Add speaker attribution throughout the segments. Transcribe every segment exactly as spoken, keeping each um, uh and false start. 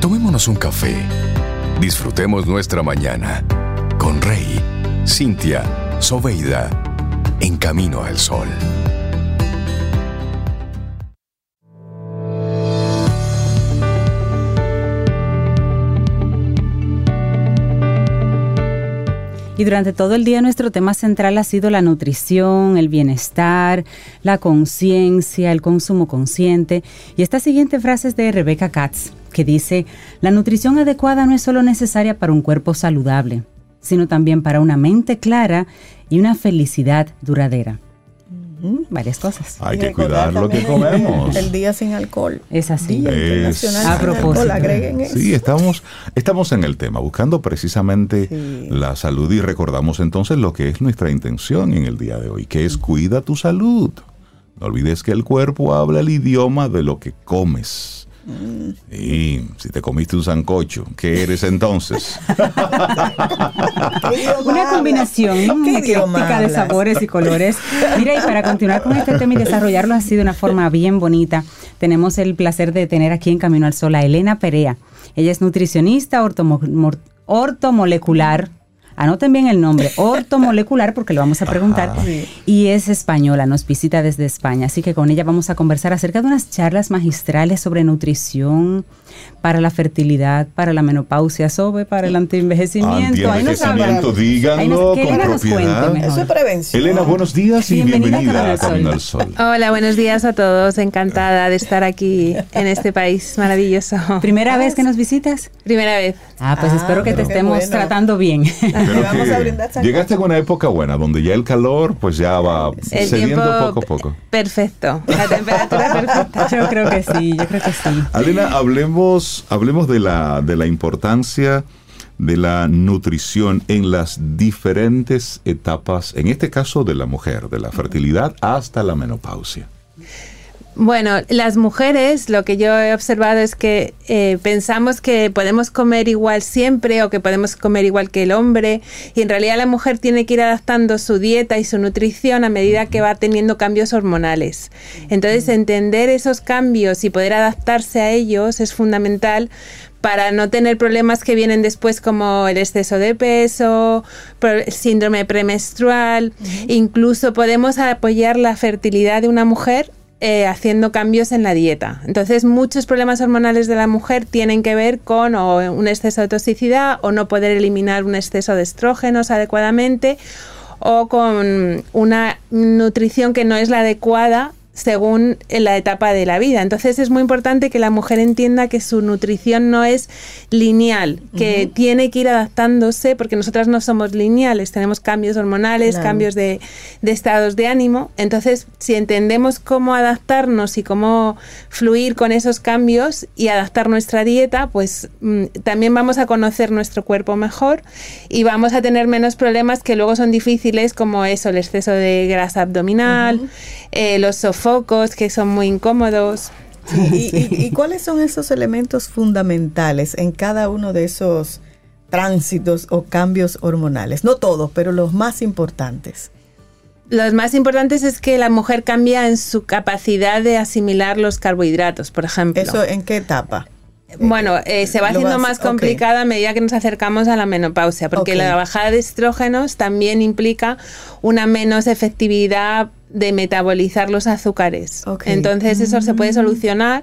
Speaker 1: Tomémonos un café. Disfrutemos nuestra mañana con Rey, Cintia, Soveida, en Camino al Sol.
Speaker 2: Y durante todo el día nuestro tema central ha sido la nutrición, el bienestar, la conciencia, el consumo consciente. Y esta siguiente frase es de Rebecca Katz, que dice: la nutrición adecuada no es solo necesaria para un cuerpo saludable, sino también para una mente clara y una felicidad duradera. Mm, varias cosas.
Speaker 3: Hay que cuidar lo que comemos.
Speaker 4: El día sin alcohol.
Speaker 2: Es así.
Speaker 4: Día
Speaker 3: es,
Speaker 4: internacional
Speaker 2: a
Speaker 4: sin
Speaker 2: propósito.
Speaker 4: alcohol, agreguen eso.
Speaker 3: Sí, estamos, estamos en el tema, buscando precisamente
Speaker 4: Sí.
Speaker 3: la salud, y recordamos entonces lo que es nuestra intención en el día de hoy, que es cuida tu salud. No olvides que el cuerpo habla el idioma de lo que comes.
Speaker 4: Mm.
Speaker 3: Y si te comiste un sancocho, ¿qué eres entonces?
Speaker 2: Una combinación ¿no?
Speaker 4: ¿Qué idioma
Speaker 2: ecléctica de
Speaker 4: hablas?
Speaker 2: sabores y colores. Mira, y para continuar con este tema y desarrollarlo así de una forma bien bonita, tenemos el placer de tener aquí en Camino al Sol a Elena Perea. Ella es nutricionista ortomo- mor- ortomolecular. Anoten bien el nombre, ortomolecular, porque lo vamos a preguntar.
Speaker 3: Ajá.
Speaker 4: Sí.
Speaker 2: Y es española, nos visita desde España. Así que con ella vamos a conversar acerca de unas charlas magistrales sobre nutrición para la fertilidad, para la menopausia, sobre para el antienvejecimiento. Ahí nos
Speaker 3: Antienvejecimiento,
Speaker 2: habla-
Speaker 3: díganlo
Speaker 2: ahí nos- que
Speaker 3: con
Speaker 2: Elena nos
Speaker 3: propiedad.
Speaker 2: cuente mejor.
Speaker 4: Eso es prevención.
Speaker 3: Elena, buenos días y
Speaker 2: Bienvenida
Speaker 3: bienvenida,
Speaker 2: a
Speaker 3: a Camino al Sol.
Speaker 5: Hola, buenos días a todos. Encantada de estar aquí en este país maravilloso.
Speaker 2: ¿Primera vez que nos visitas?
Speaker 5: Primera vez.
Speaker 2: Ah, pues
Speaker 4: Ah,
Speaker 2: espero que te
Speaker 4: pero qué
Speaker 2: estemos
Speaker 4: bueno.
Speaker 2: tratando bien.
Speaker 3: Pero
Speaker 4: Vamos
Speaker 3: que
Speaker 4: a brindar sancocho.
Speaker 3: llegaste a una época buena, donde ya el calor pues ya va
Speaker 5: El
Speaker 3: cediendo
Speaker 5: tiempo
Speaker 3: poco a poco.
Speaker 5: perfecto. La temperatura perfecta.
Speaker 2: Yo creo que sí, yo creo que sí.
Speaker 3: Elena, hablemos, hablemos de la, de la importancia de la nutrición en las diferentes etapas, en este caso de la mujer, de la fertilidad hasta la menopausia.
Speaker 5: Bueno, las mujeres, lo que yo he observado es que eh, pensamos que podemos comer igual siempre o que podemos comer igual que el hombre, y en realidad la mujer tiene que ir adaptando su dieta y su nutrición a medida que va teniendo cambios hormonales. Entonces, entender esos cambios y poder adaptarse a ellos es fundamental para no tener problemas que vienen después, como el exceso de peso, pro- el síndrome premenstrual. Incluso podemos apoyar la fertilidad de una mujer Eh, haciendo cambios en la dieta. Entonces, muchos problemas hormonales de la mujer tienen que ver con o un exceso de toxicidad, o no poder eliminar un exceso de estrógenos adecuadamente, o con una nutrición que no es la adecuada según la etapa de la vida. Entonces es muy importante que la mujer entienda que su nutrición no es lineal, que uh-huh. tiene que ir adaptándose, porque nosotras no somos lineales, tenemos cambios hormonales, claro. cambios de, de estados de ánimo. Entonces, si entendemos cómo adaptarnos y cómo fluir con esos cambios y adaptar nuestra dieta, pues mmm, también vamos a conocer nuestro cuerpo mejor y vamos a tener menos problemas que luego son difíciles, como eso, el exceso de grasa abdominal, uh-huh. eh, los sofocos, focos que son muy incómodos.
Speaker 4: Sí, y, y, ¿Y cuáles son esos elementos fundamentales en cada uno de esos tránsitos o cambios hormonales? No todos, pero los más importantes.
Speaker 5: Los más importantes es que la mujer cambia en su capacidad de asimilar los carbohidratos, por ejemplo.
Speaker 4: ¿Eso en qué etapa?
Speaker 5: Bueno, eh, se va haciendo vas, más complicada okay. a medida que nos acercamos a la menopausia, porque okay. la bajada de estrógenos también implica una menos efectividad de metabolizar los azúcares. Okay. Entonces eso mm. se puede solucionar.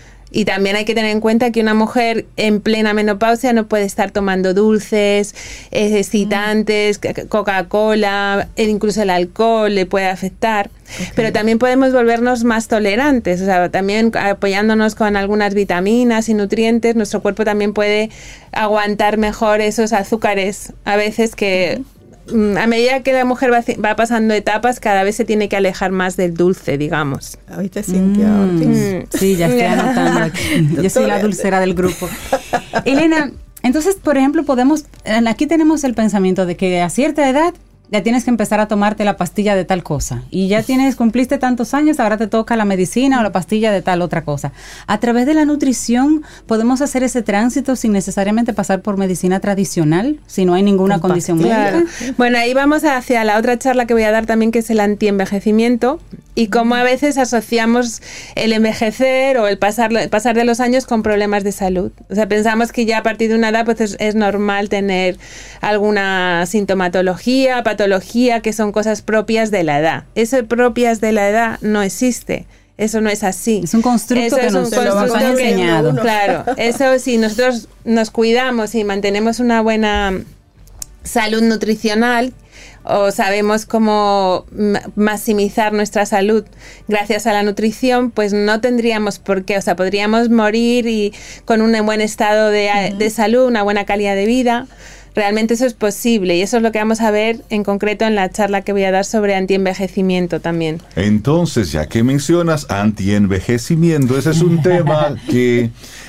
Speaker 5: Y también hay que tener en cuenta que una mujer en plena menopausia no puede estar tomando dulces, eh, excitantes, mm. Coca-Cola, incluso el alcohol le puede afectar. Okay. Pero también podemos volvernos más tolerantes, o sea, también apoyándonos con algunas vitaminas y nutrientes, nuestro cuerpo también puede aguantar mejor esos azúcares. A veces que... Uh-huh. A medida que la mujer va, va pasando etapas, cada vez se tiene que alejar más del dulce, digamos.
Speaker 4: ¿Oíste, Cintia?
Speaker 2: Mm, sí, ya estoy anotando aquí. Yo soy la dulcera del grupo. Elena, entonces, por ejemplo, podemos, aquí tenemos el pensamiento de que a cierta edad ya tienes que empezar a tomarte la pastilla de tal cosa. Y ya tienes, cumpliste tantos años, ahora te toca la medicina o la pastilla de tal otra cosa. A través de la nutrición podemos hacer ese tránsito sin necesariamente pasar por medicina tradicional, si no hay ninguna
Speaker 4: Con
Speaker 2: condición
Speaker 4: pastillas.
Speaker 2: médica.
Speaker 5: Claro. Bueno, ahí vamos hacia la otra charla que voy a dar también, que es el antienvejecimiento, y cómo a veces asociamos el envejecer o el pasar, el pasar de los años con problemas de salud. O sea, pensamos que ya a partir de una edad pues es, es normal tener alguna sintomatología, patología, que son cosas propias de la edad. Eso propias de la edad no existe. Eso no es así.
Speaker 2: Es un constructo
Speaker 5: Eso
Speaker 2: que
Speaker 5: es
Speaker 2: nos,
Speaker 5: un
Speaker 2: nos
Speaker 5: constructo
Speaker 2: han
Speaker 5: que-
Speaker 2: enseñado.
Speaker 5: Claro, eso si nosotros nos cuidamos y mantenemos una buena salud nutricional, o sabemos cómo ma- maximizar nuestra salud gracias a la nutrición, pues no tendríamos por qué, o sea, podríamos morir y con un buen estado de, uh-huh. de salud, una buena calidad de vida. Realmente eso es posible, y eso es lo que vamos a ver en concreto en la charla que voy a dar sobre antienvejecimiento también.
Speaker 3: Entonces, ya que mencionas antienvejecimiento, ese es un tema que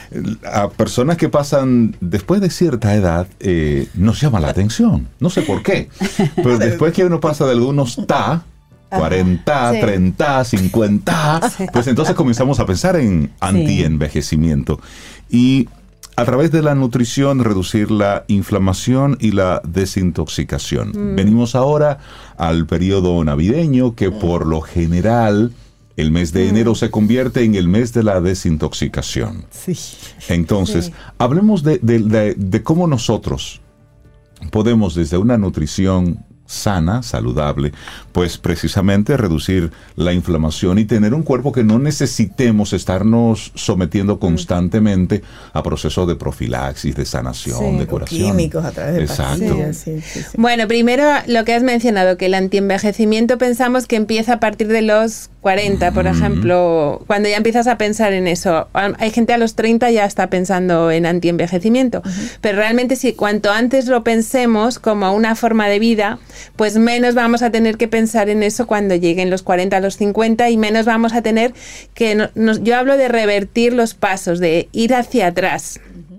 Speaker 3: a personas que pasan después de cierta edad eh, nos llama la atención. No sé por qué, pero después que uno pasa de algunos ta, cuarenta,
Speaker 5: sí.
Speaker 3: treinta, cincuenta, pues entonces comenzamos a pensar en antienvejecimiento. Y a través de la nutrición, reducir la inflamación y la desintoxicación. Mm. Venimos ahora al periodo navideño, que mm. por lo general el mes de mm. enero se convierte en el mes de la desintoxicación.
Speaker 4: Sí.
Speaker 3: Entonces,
Speaker 5: sí.
Speaker 3: hablemos de, de, de, de cómo nosotros podemos, desde una nutrición sana, saludable, pues precisamente reducir la inflamación y tener un cuerpo que no necesitemos estarnos sometiendo constantemente a procesos de profilaxis, de sanación, sí, de curación.
Speaker 4: Químicos a través de
Speaker 3: Exacto.
Speaker 4: pastillas. Sí, sí, sí.
Speaker 5: Bueno, primero lo que has mencionado, que el antienvejecimiento pensamos que empieza a partir de los cuarenta, por mm-hmm. ejemplo, cuando ya empiezas a pensar en eso. Hay gente a los treinta ya está pensando en antienvejecimiento, uh-huh. pero realmente si cuanto antes lo pensemos como una forma de vida, pues menos vamos a tener que pensar en eso cuando lleguen los cuarenta, los cincuenta, y menos vamos a tener que... No, no, yo hablo de revertir los pasos, de ir hacia atrás.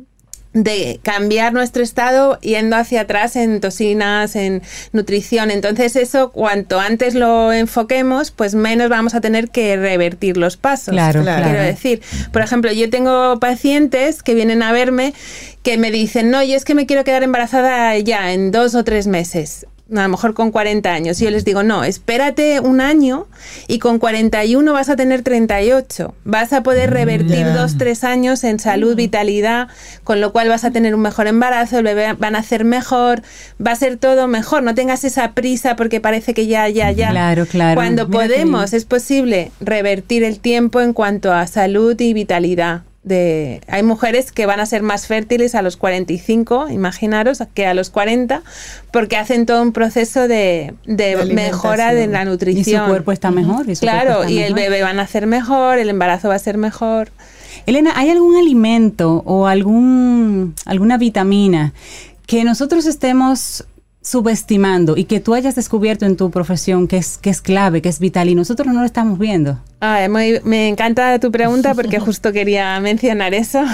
Speaker 5: De cambiar nuestro estado yendo hacia atrás en toxinas, en nutrición. Entonces eso, cuanto antes lo enfoquemos, pues menos vamos a tener que revertir los pasos.
Speaker 2: Claro, claro.
Speaker 5: Quiero decir, por ejemplo, yo tengo pacientes que vienen a verme que me dicen, no, yo es que me quiero quedar embarazada ya en dos o tres meses. A lo mejor con cuarenta años. Y yo les digo, no, espérate un año y con cuarenta y uno vas a tener treinta y ocho. Vas a poder revertir yeah. dos, tres años en salud, mm. vitalidad, con lo cual vas a tener un mejor embarazo, el bebé va a nacer mejor, va a ser todo mejor. No tengas esa prisa porque parece que ya, ya, ya.
Speaker 2: Claro, claro.
Speaker 5: Cuando Mira podemos, es posible revertir el tiempo en cuanto a salud y vitalidad. De, hay mujeres que van a ser más fértiles a los cuarenta y cinco, imaginaros, que a los cuarenta, porque hacen todo un proceso de, de, de mejora de la nutrición.
Speaker 2: Y su cuerpo está mejor. Y su
Speaker 5: claro,
Speaker 2: está
Speaker 5: y
Speaker 2: mejor.
Speaker 5: El bebé va a nacer mejor, el embarazo va a ser mejor.
Speaker 2: Elena, ¿hay algún alimento o algún alguna vitamina que nosotros estemos subestimando y que tú hayas descubierto en tu profesión que es que es clave, que es vital y nosotros no lo estamos viendo?
Speaker 5: Ah, muy, me encanta tu pregunta porque justo quería mencionar eso.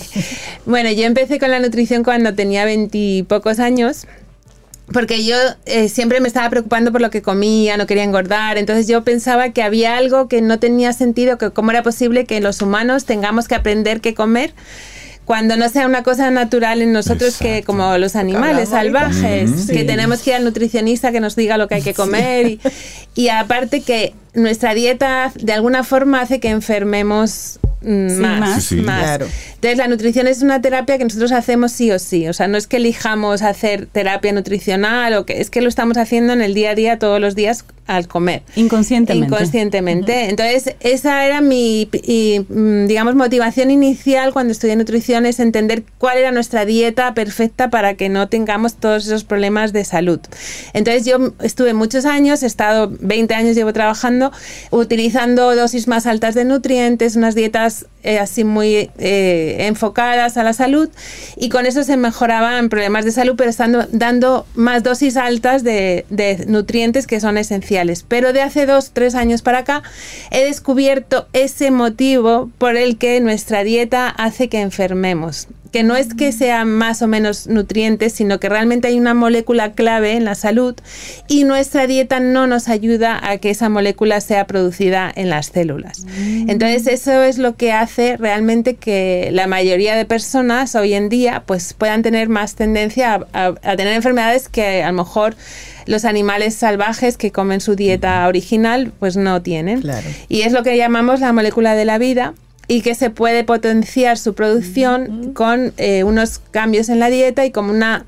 Speaker 5: Bueno, yo empecé con la nutrición cuando tenía veintipocos años. Porque yo eh, siempre me estaba preocupando por lo que comía, no quería engordar, entonces yo pensaba que había algo que no tenía sentido, que cómo era posible que los humanos tengamos que aprender qué comer cuando no sea una cosa natural en nosotros. Exacto. Que como los animales salvajes, mm-hmm. que sí. tenemos que ir al nutricionista que nos diga lo que hay que comer sí. y, y aparte que nuestra dieta de alguna forma hace que enfermemos sí, más,
Speaker 2: más.
Speaker 3: Sí, sí.
Speaker 5: más.
Speaker 4: Claro.
Speaker 5: Entonces la nutrición es una terapia que nosotros hacemos sí o sí, o sea, no es que elijamos hacer terapia nutricional o que es que lo estamos haciendo en el día a día todos los días al comer.
Speaker 2: Inconscientemente.
Speaker 5: Inconscientemente. Uh-huh. Entonces esa era mi, y, digamos, motivación inicial cuando estudié nutrición, es entender cuál era nuestra dieta perfecta para que no tengamos todos esos problemas de salud. Entonces yo estuve muchos años, he estado veinte años llevo trabajando, utilizando dosis más altas de nutrientes, unas dietas eh, así muy eh, enfocadas a la salud, y con eso se mejoraban problemas de salud, pero estando dando más dosis altas de, de nutrientes que son esenciales. Pero de hace dos, tres años para acá he descubierto ese motivo por el que nuestra dieta hace que enfermemos, que no es que sean más o menos nutrientes, sino que realmente hay una molécula clave en la salud y nuestra dieta no nos ayuda a que esa molécula sea producida en las células. Mm. Entonces eso es lo que hace realmente que la mayoría de personas hoy en día pues puedan tener más tendencia a, a, a tener enfermedades que a lo mejor los animales salvajes que comen su dieta original pues no tienen. Claro. Y es lo que llamamos la molécula de la vida y que se puede potenciar su producción uh-huh. con eh, unos cambios en la dieta y con una,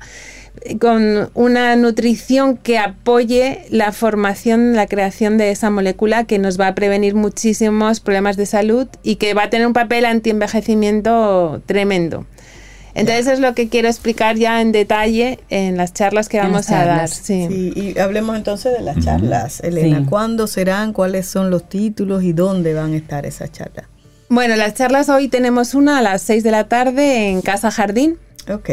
Speaker 5: con una nutrición que apoye la formación, la creación de esa molécula que nos va a prevenir muchísimos problemas de salud y que va a tener un papel antienvejecimiento tremendo. Entonces yeah. es lo que quiero explicar ya en detalle en las charlas que vamos a dar. Sí.
Speaker 4: sí, y hablemos entonces de las charlas. Uh-huh. Elena, sí. ¿cuándo serán? ¿Cuáles son los títulos? ¿Y dónde van a estar esas charlas?
Speaker 5: Bueno, las charlas hoy tenemos una a las seis de la tarde en Casa Jardín.
Speaker 4: Ok.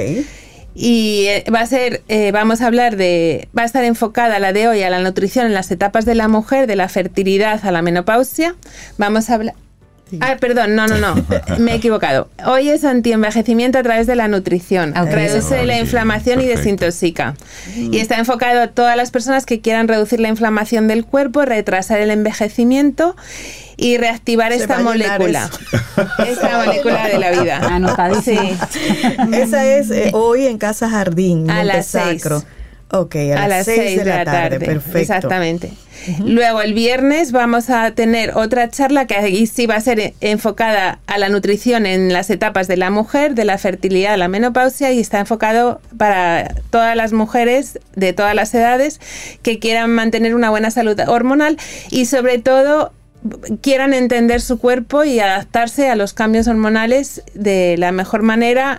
Speaker 5: Y va a ser, eh, vamos a hablar de, va a estar enfocada la de hoy a la nutrición en las etapas de la mujer, de la fertilidad a la menopausia. Vamos a hablar... Sí. Ah, perdón, no, no, no, me he equivocado. Hoy es antienvejecimiento a través de la nutrición. Okay. Reduce okay. la inflamación Perfecto. y desintoxica. Mm. Y está enfocado a todas las personas que quieran reducir la inflamación del cuerpo, retrasar el envejecimiento y reactivar Se esta molécula. Esta molécula de la vida.
Speaker 2: Anotadísimo.
Speaker 5: Sí.
Speaker 4: Esa es eh, hoy en Casa Jardín.
Speaker 5: A las seis.
Speaker 4: Ok, a, a las seis de la tarde. tarde. Perfecto.
Speaker 5: Exactamente. Uh-huh. Luego el viernes vamos a tener otra charla que ahí sí va a ser enfocada a la nutrición en las etapas de la mujer, de la fertilidad a la menopausia, y está enfocado para todas las mujeres de todas las edades que quieran mantener una buena salud hormonal y sobre todo quieran entender su cuerpo y adaptarse a los cambios hormonales de la mejor manera,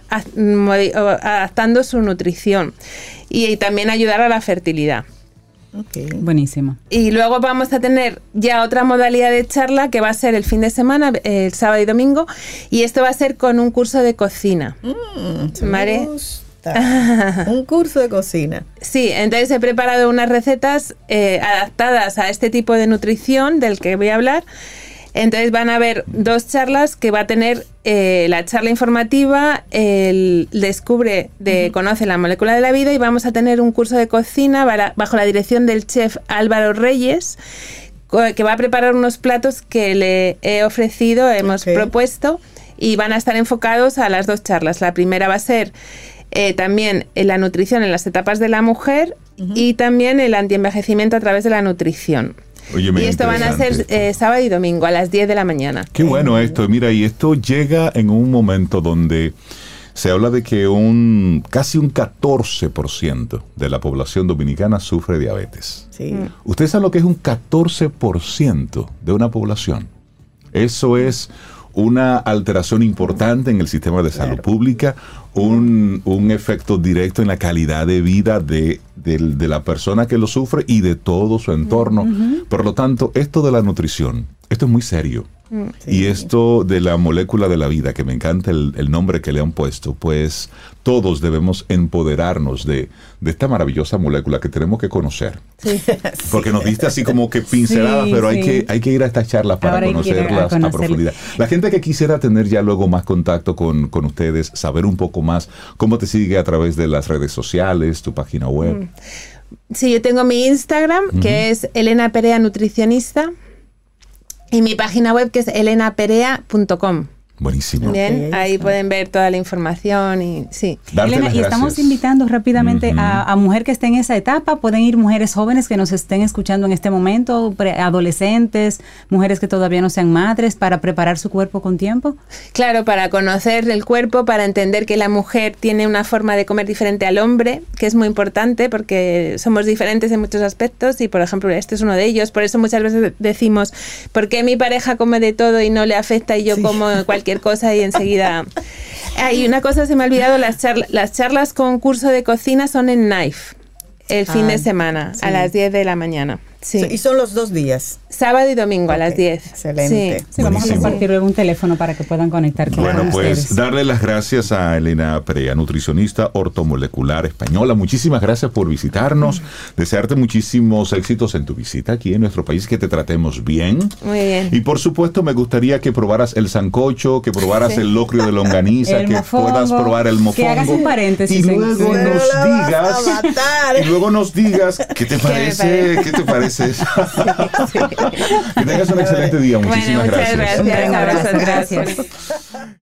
Speaker 5: adaptando su nutrición y también ayudar a la fertilidad.
Speaker 2: Okay. Buenísimo.
Speaker 5: Y luego vamos a tener ya otra modalidad de charla que va a ser el fin de semana, el sábado y domingo, y esto va a ser con un curso de cocina.
Speaker 4: Mm, ¿Vale? Un curso de cocina.
Speaker 5: Sí, entonces he preparado unas recetas eh, adaptadas a este tipo de nutrición del que voy a hablar. Entonces van a haber dos charlas que va a tener eh, la charla informativa, el Descubre de uh-huh. Conoce la molécula de la vida, y vamos a tener un curso de cocina para, bajo la dirección del chef Álvaro Reyes, que va a preparar unos platos que le he ofrecido, hemos okay. propuesto, y van a estar enfocados a las dos charlas. La primera va a ser eh, también la nutrición en las etapas de la mujer uh-huh. y también el antienvejecimiento a través de la nutrición.
Speaker 3: Oye,
Speaker 5: y esto van a ser eh, sábado y domingo a las diez de la mañana.
Speaker 3: Qué bueno esto, mira, y esto llega en un momento donde se habla de que un casi un catorce por ciento de la población dominicana sufre diabetes.
Speaker 4: Sí.
Speaker 3: ¿Usted sabe lo que es un catorce por ciento de una población? Eso es una alteración importante en el sistema de salud claro. pública, un, un efecto directo en la calidad de vida de, de, de la persona que lo sufre y de todo su entorno. Uh-huh. Por lo tanto, esto de la nutrición, esto es muy serio. Sí. Y esto de la molécula de la vida, que me encanta el, el nombre que le han puesto, pues todos debemos empoderarnos de, de esta maravillosa molécula que tenemos que conocer. Sí. Porque nos diste así como que pinceladas, sí, pero sí. hay que hay que ir a estas charlas para Ahora conocerlas a, a profundidad. La gente que quisiera tener ya luego más contacto con, con ustedes, saber un poco más, ¿cómo te sigue a través de las redes sociales, tu página web?
Speaker 5: Sí, yo tengo mi Instagram, uh-huh. que es Elena Perea Nutricionista. Y mi página web, que es elena perea punto com.
Speaker 3: Buenísimo.
Speaker 5: Bien, ahí, ahí pueden ver toda la información y sí.
Speaker 2: Darte Elena, y estamos invitando rápidamente uh-huh. a, a mujer que esté en esa etapa. Pueden ir mujeres jóvenes que nos estén escuchando en este momento, pre- adolescentes, mujeres que todavía no sean madres, para preparar su cuerpo con tiempo.
Speaker 5: Claro, para conocer el cuerpo, para entender que la mujer tiene una forma de comer diferente al hombre, que es muy importante porque somos diferentes en muchos aspectos y, por ejemplo, este es uno de ellos. Por eso muchas veces decimos, ¿por qué mi pareja come de todo y no le afecta y yo sí. como cualquier cosa y enseguida... Hay una cosa, se me ha olvidado, las, charla, las charlas con curso de cocina son en Knife, el fin ah, de semana, sí. a las diez de la mañana. Sí.
Speaker 4: Y son los dos días.
Speaker 5: Sábado y domingo
Speaker 4: Okay.
Speaker 5: a las diez.
Speaker 4: Excelente.
Speaker 5: Sí.
Speaker 2: Sí, vamos a
Speaker 3: Buenísimo.
Speaker 2: compartir luego un teléfono para que puedan conectar con
Speaker 3: Bueno, pues
Speaker 2: ustedes.
Speaker 3: darle las gracias a Elena Perea, nutricionista ortomolecular española. Muchísimas gracias por visitarnos. Desearte muchísimos éxitos en tu visita aquí en nuestro país, que te tratemos bien.
Speaker 5: Muy bien.
Speaker 3: Y por supuesto me gustaría que probaras el sancocho, que probaras
Speaker 5: Sí.
Speaker 3: el locrio de longaniza,
Speaker 2: El
Speaker 3: que
Speaker 2: mofongo,
Speaker 3: puedas probar el mofongo.
Speaker 2: que hagas un paréntesis
Speaker 3: y
Speaker 2: en-
Speaker 3: luego
Speaker 2: Pero
Speaker 3: nos
Speaker 4: la vas
Speaker 3: digas,
Speaker 4: a matar.
Speaker 3: y luego nos digas qué te
Speaker 5: me
Speaker 3: parece, qué te parece. Que tengas un excelente día. Muchísimas
Speaker 5: Bueno, muchas
Speaker 3: gracias.
Speaker 5: gracias.
Speaker 2: Un gran abrazo,
Speaker 5: Abrazo,
Speaker 2: gracias.
Speaker 5: gracias.